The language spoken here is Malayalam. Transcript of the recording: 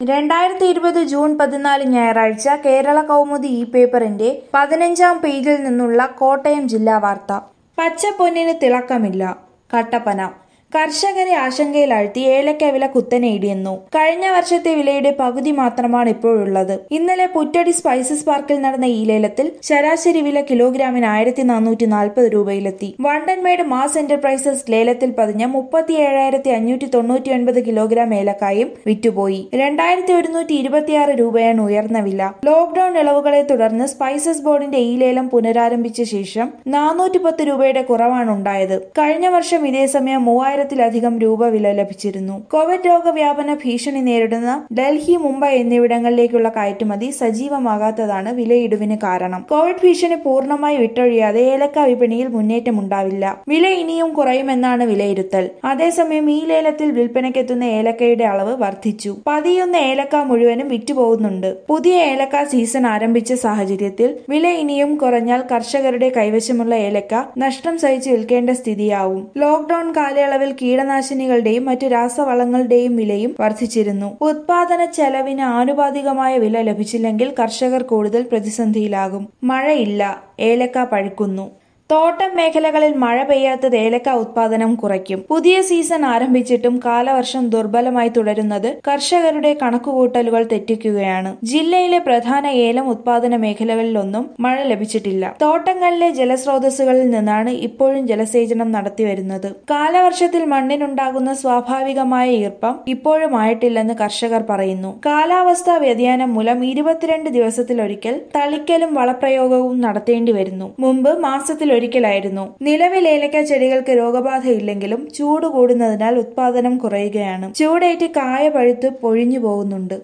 2020 ജൂൺ 14 ഞായറാഴ്ച കേരള കൗമുദി ഈ പേപ്പറിന്റെ 15-ാം പേജിൽ നിന്നുള്ള കോട്ടയം ജില്ലാ വാർത്ത. പച്ചപ്പൊന്നിന് തിളക്കമില്ല. കട്ടപ്പന. കർഷകരെ ആശങ്കയിലാഴ്ത്തി ഏലക്ക വില കുത്തനെ ഇടിയുന്നു. കഴിഞ്ഞ വർഷത്തെ വിലയുടെ പകുതി മാത്രമാണ് ഇപ്പോഴുള്ളത്. ഇന്നലെ പുറ്റടി സ്പൈസസ് പാർക്കിൽ നടന്ന ഈ ലേലത്തിൽ ശരാശരി വില കിലോഗ്രാമിന് 1440 രൂപയിലെത്തി. വണ്ടൻമേട് മാസ് എന്റർപ്രൈസസ് ലേലത്തിൽ പതിഞ്ഞ 37,599 കിലോഗ്രാം ഏലക്കായും വിറ്റുപോയി. 2,126 രൂപയാണ് ഉയർന്ന വില. ലോക്ഡൌൺ ഇളവുകളെ തുടർന്ന് സ്പൈസസ് ബോർഡിന്റെ ഈ ലേലം പുനരാരംഭിച്ച ശേഷം 410 രൂപയുടെ കുറവാണുണ്ടായത്. കഴിഞ്ഞ വർഷം ഇതേസമയം 3,000-ലധികം രൂപ വില ലഭിച്ചിരുന്നു. കോവിഡ് രോഗവ്യാപന ഭീഷണി നേരിടുന്ന ഡൽഹി, മുംബൈ എന്നിവിടങ്ങളിലേക്കുള്ള കയറ്റുമതി സജീവമാകാത്തതാണ് വിലയിടിവിന് കാരണം. കോവിഡ് ഭീഷണി പൂർണ്ണമായി വിട്ടൊഴിയാതെ ഏലക്ക വിപണിയിൽ മുന്നേറ്റമുണ്ടാവില്ല. വില ഇനിയും കുറയുമെന്നാണ് വിലയിരുത്തൽ. അതേസമയം ഈ ലേലത്തിൽ വിൽപ്പനയ്ക്കെത്തുന്ന ഏലക്കയുടെ അളവ് വർദ്ധിച്ചു. പതിയുന്ന ഏലക്ക മുഴുവനും വിറ്റുപോകുന്നുണ്ട്. പുതിയ ഏലക്ക സീസൺ ആരംഭിച്ച സാഹചര്യത്തിൽ വില ഇനിയും കുറഞ്ഞാൽ കർഷകരുടെ കൈവശമുള്ള ഏലക്ക നഷ്ടം സഹിച്ച് വിൽക്കേണ്ട സ്ഥിതിയാവും. ലോക്ഡൌൺ കാലയളവിൽ കീടനാശിനികളുടെയും മറ്റു രാസവളങ്ങളുടെയും വിലയും വർദ്ധിച്ചിരുന്നു. ഉത്പാദന ചെലവിന് ആനുപാതികമായ വില ലഭിച്ചില്ലെങ്കിൽ കർഷകർ കൂടുതൽ പ്രതിസന്ധിയിലാകും. മഴയില്ല, ഏലക്ക പഴുക്കുന്നു. തോട്ടം മേഖലകളിൽ മഴ പെയ്യാത്തത് ഏലക്ക ഉത്പാദനം കുറയ്ക്കും. പുതിയ സീസൺ ആരംഭിച്ചിട്ടും കാലവർഷം ദുർബലമായി തുടരുന്നത് കർഷകരുടെ കണക്കുകൂട്ടലുകൾ തെറ്റിക്കുകയാണ്. ജില്ലയിലെ പ്രധാന ഏലം ഉത്പാദന മേഖലകളിലൊന്നും മഴ ലഭിച്ചിട്ടില്ല. തോട്ടങ്ങളിലെ ജലസ്രോതസ്സുകളിൽ നിന്നാണ് ഇപ്പോഴും ജലസേചനം നടത്തിവരുന്നത്. കാലവർഷത്തിൽ മണ്ണിനുണ്ടാകുന്ന സ്വാഭാവികമായ ഈർപ്പം ഇപ്പോഴും ആയിട്ടില്ലെന്ന് കർഷകർ പറയുന്നു. കാലാവസ്ഥാ വ്യതിയാനം മൂലം 22 ദിവസത്തിലൊരിക്കൽ തളിക്കലും വളപ്രയോഗവും നടത്തേണ്ടി വരുന്നു. മുമ്പ് മാസത്തിൽ ഒരിക്കലായിരുന്നു. നിലവിൽ ഏലക്ക ചെടികൾക്ക് രോഗബാധയില്ലെങ്കിലും ചൂട് കൂടുന്നതിനാൽ ഉത്പാദനം കുറയുകയാണ്. ചൂടേറ്റ് കായ പഴുത്ത് പൊഴിഞ്ഞു പോകുന്നുണ്ട്.